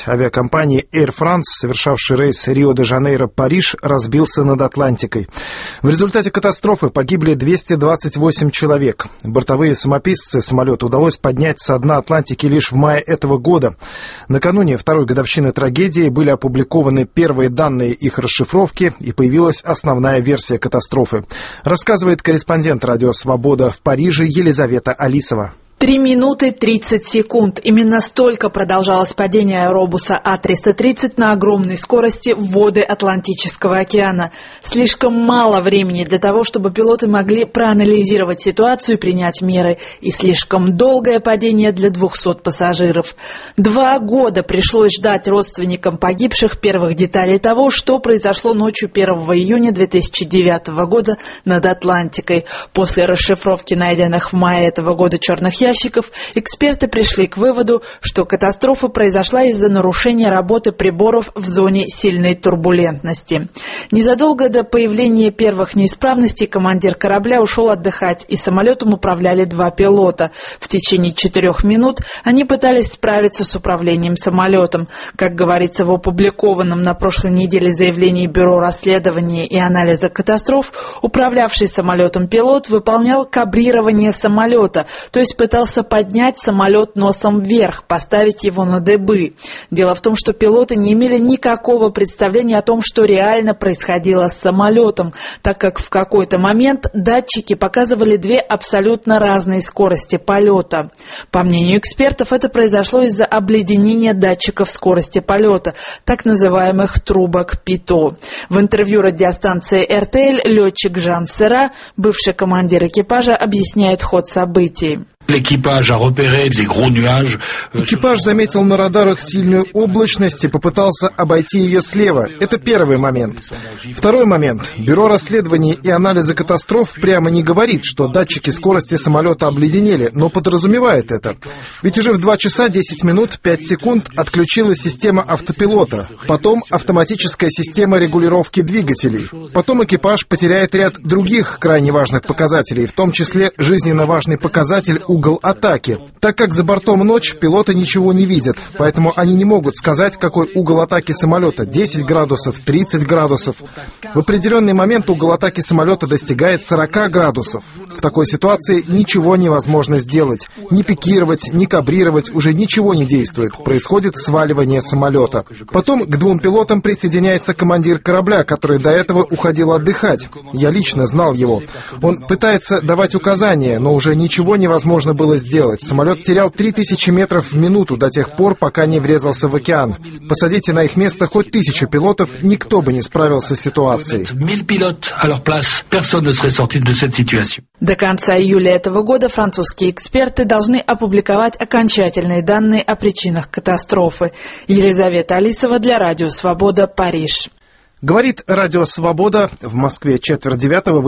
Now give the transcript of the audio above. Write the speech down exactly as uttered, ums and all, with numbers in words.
авиакомпании Air France, совершавший рейс Рио-де-Жанейро-Париж, разбился над Атлантикой. В результате катастрофы погибли двести двадцать восемь человек. Бортовые самописцы самолета удалось поднять со дна Атлантики лишь в мае этого года. Накануне второй годовщины трагедии были опубликованы первые данные их расшифровки, и появилась основная версия катастрофы. Рассказывает корреспондент «Радио Свобода» в Париже Елизавета Алисова. Три минуты тридцать секунд. Именно столько продолжалось падение аэробуса А триста тридцать на огромной скорости в воды Атлантического океана. Слишком мало времени для того, чтобы пилоты могли проанализировать ситуацию и принять меры. И слишком долгое падение для двухсот пассажиров. Два года пришлось ждать родственникам погибших первых деталей того, что произошло ночью первого июня две тысячи девятого года над Атлантикой. После расшифровки найденных в мае этого года черных ящиков, ящиков, эксперты пришли к выводу, что катастрофа произошла из-за нарушения работы приборов в зоне сильной турбулентности. Незадолго до появления первых неисправностей командир корабля ушел отдыхать, и самолетом управляли два пилота. В течение четырех минут они пытались справиться с управлением самолетом. Как говорится в опубликованном на прошлой неделе заявлении Бюро расследования и анализа катастроф, управлявший самолетом пилот выполнял кабрирование самолета, то есть пытался пытался поднять самолет носом вверх, поставить его на дыбы. Дело в том, что пилоты не имели никакого представления о том, что реально происходило с самолетом, так как в какой-то момент датчики показывали две абсолютно разные скорости полета. По мнению экспертов, это произошло из-за обледенения датчиков скорости полета, так называемых трубок ПИТО. В интервью радиостанции эр тэ эль летчик Жан Сера, бывший командир экипажа, объясняет ход событий. Экипаж заметил на радарах сильную облачность и попытался обойти ее слева. Это первый момент. Второй момент. Бюро расследований и анализа катастроф прямо не говорит, что датчики скорости самолета обледенели, но подразумевает это. Ведь уже в два часа десять минут пять секунд отключилась система автопилота, потом автоматическая система регулировки двигателей. Потом экипаж потеряет ряд других крайне важных показателей, в том числе жизненно важный показатель угол атаки. Так как за бортом ночь, пилоты ничего не видят, поэтому они не могут сказать, какой угол атаки самолета — десять градусов, тридцать градусов. В определенный момент угол атаки самолета достигает сорок градусов. В такой ситуации ничего невозможно сделать. Ни пикировать, ни кабрировать уже ничего не действует. Происходит сваливание самолета. Потом к двум пилотам присоединяется командир корабля, который до этого уходил отдыхать. Я лично знал его. Он пытается давать указания, но уже ничего невозможно было сделать. Самолет терял три тысячи метров в минуту до тех пор, пока не врезался в океан. Посадите на их место хоть тысячу пилотов, никто бы не справился с ситуацией. До конца июля этого года французские эксперты должны опубликовать окончательные данные о причинах катастрофы. Елизавета Алисова для Радио Свобода, Париж. Говорит Радио Свобода. В Москве четверть девятого.